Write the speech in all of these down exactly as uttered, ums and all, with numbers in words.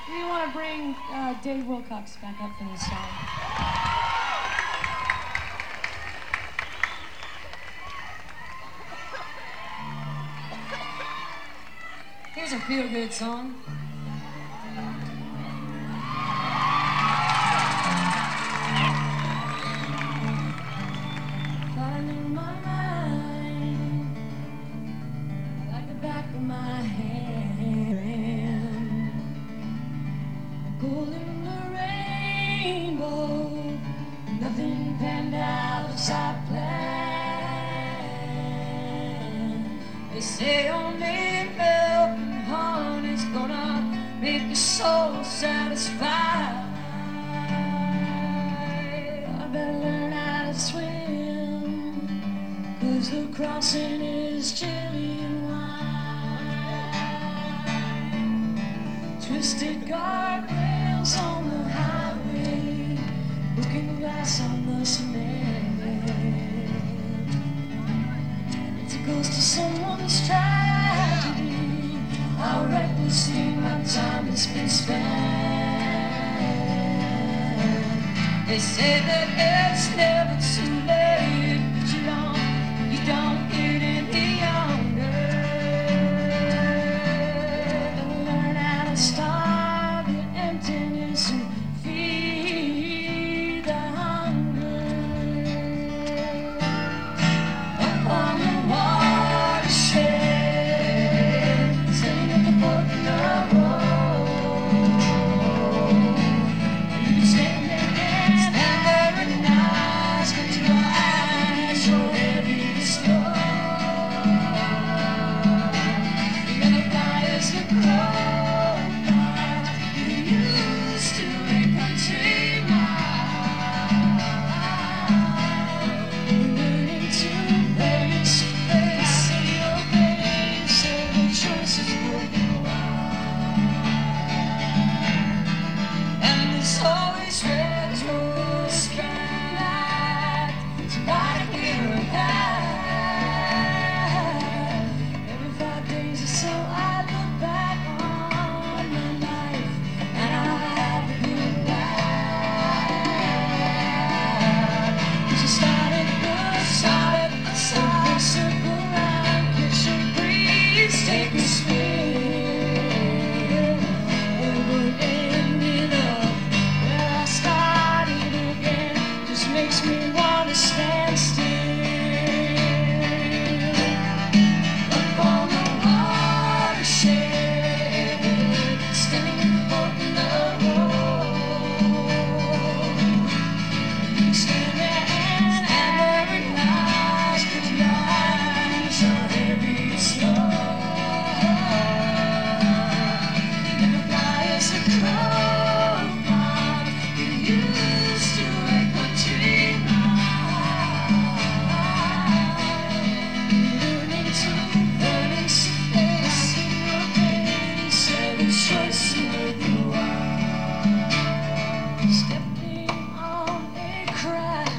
We want to bring uh, Dave Wilcox back up for this song. Here's a feel-good song. Flying in my mind, like the back of my hand. Gold in the rainbow, nothing panned out as I planned. They say only milk and honey's gonna make your soul satisfied. I better learn how to swim, 'cause the crossing is chilly and wide. Twisted guardrails on the highway, broken glass on the cement. It's a ghost of someone's tragedy, how recklessly my time has been spent. They say that it's never too late, but you don't, you don't get any younger. Learn how to starve your emptiness and feed the hunger. Up on the watershed, standing at the fork in the road. You can stand there and stand there and nice, but your eyes so heavy and slow. You're gonna fly as a crow, you used to a country mile. Learning to face, face your face, every choice is worthwhile. And there's always retrospect, tonight we're ahead. Every five days or so I look back on my life, and I have a good laugh. 'Cause you started good, started the side, circle around, catch a breeze, take a spin. We would end it up where I started again. Just makes me wanna stand still. Up on the watershed, standing in the fork in the road. You can stand there and stand there and nice, but your eyes are heavy and slow. Never fly as a crow, you used to a country mile. Learning to learning to face your face, every choice worthwhile. Stepping on a crack,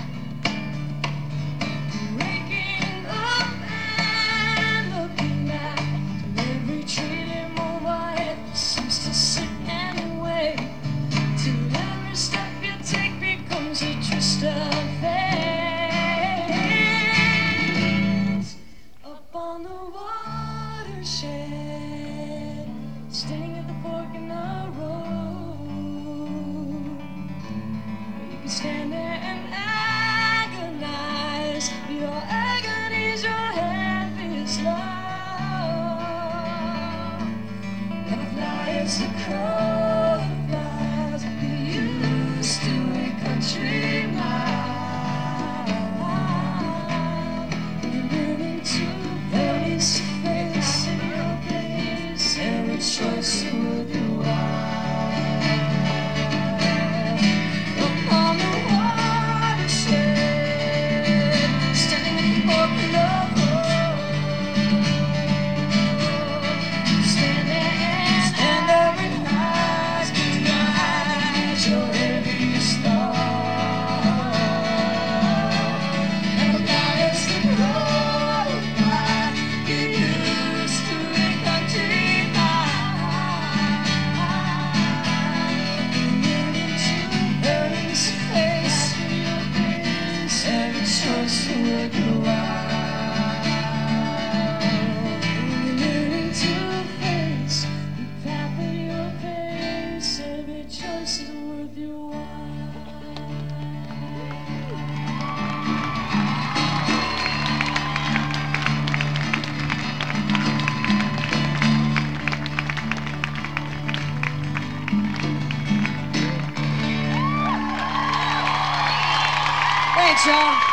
waking up and looking back. Every tree limb overhead seems to sit and wait, till every step you take becomes a twist of fate. Up on the watershed, standing at the fork in the road. You can stand there and agonize, your agony's your heaviest love. Never fly as a crow flies, you used to a country mile. You're learning to face, face your face, every choice worthwhile. Up on the watershed, standing at the fork in the road. Stand there and stand there and much, y'all.